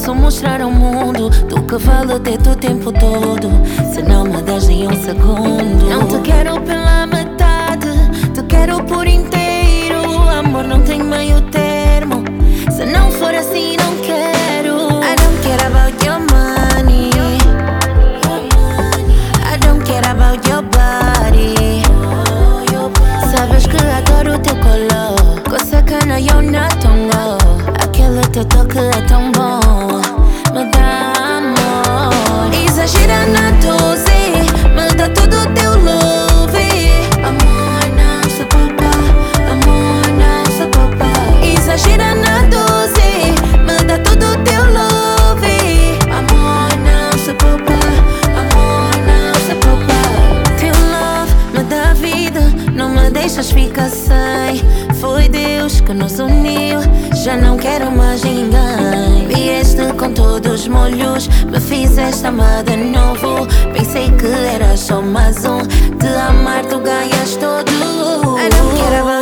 posso mostrar ao mundo do que vale ter-te o tempo todo. Se não me das nem um segundo. Não te quero pela metade, te quero por inteiro. Amor não tem meio termo, se não for assim não quero. I don't care about your money, I don't care about your body. Sabes que adoro o teu color, coisa que não eu não tongo. Aquele teu toque é tão bom, me dá amor. Exagera na dose, me dá todo o teu love. Amor não se poupa, amor não se poupa. Exagera na dose, me dá todo o teu love. Amor não se poupa, amor não se poupa. Teu love me dá vida, não me deixas ficar sem. Foi Deus que nos uniu, já não quero mais ninguém. Vieste com todos os molhos, me fizeste amar de novo. Pensei que era só mais um, de amar tu ganhas todo. I don't care about